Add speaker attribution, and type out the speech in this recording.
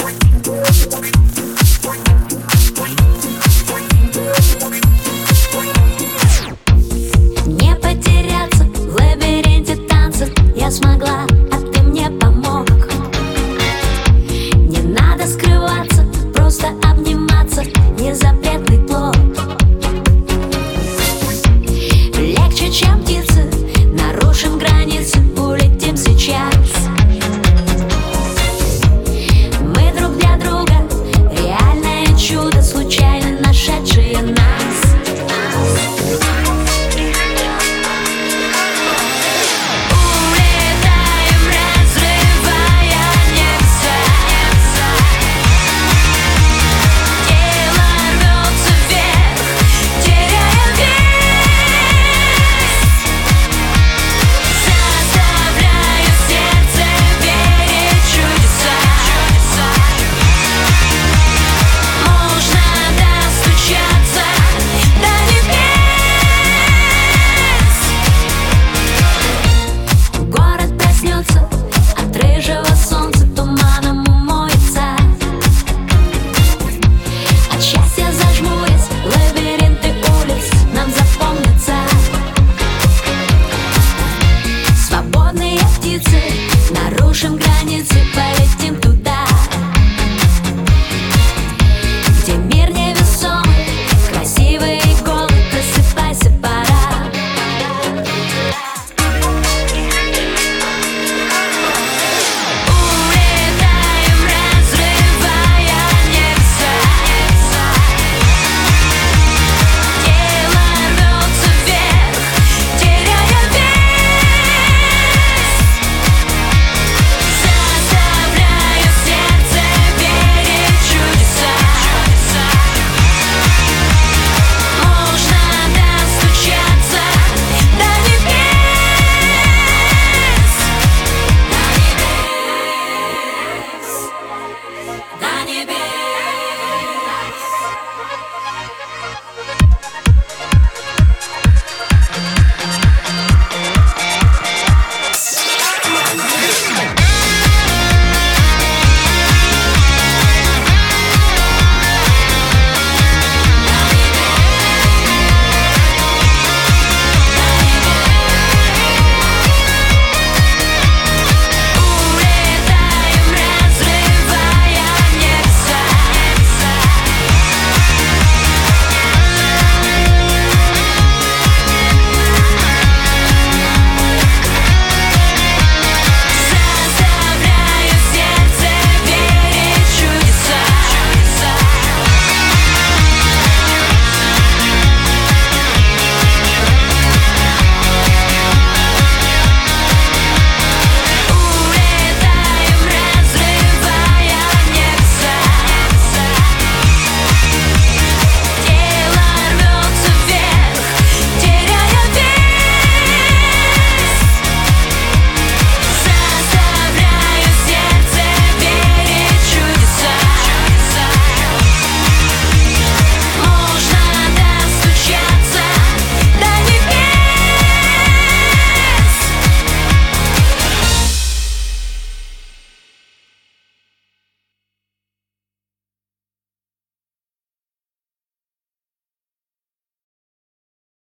Speaker 1: Не потеряться в лабиринте танцев я смогла, а ты мне помог. Не надо скрываться, просто обниматься, не запретный плод. Легче, чем птицы, нарушим границы, улетим сейчас. Мы друг для друга, реальное чудо, случайно нашедшие нас. От рыжего солнца туманом умоется. От счастья зажмурясь, лабиринты улиц нам запомнятся. Свободные птицы, нарушим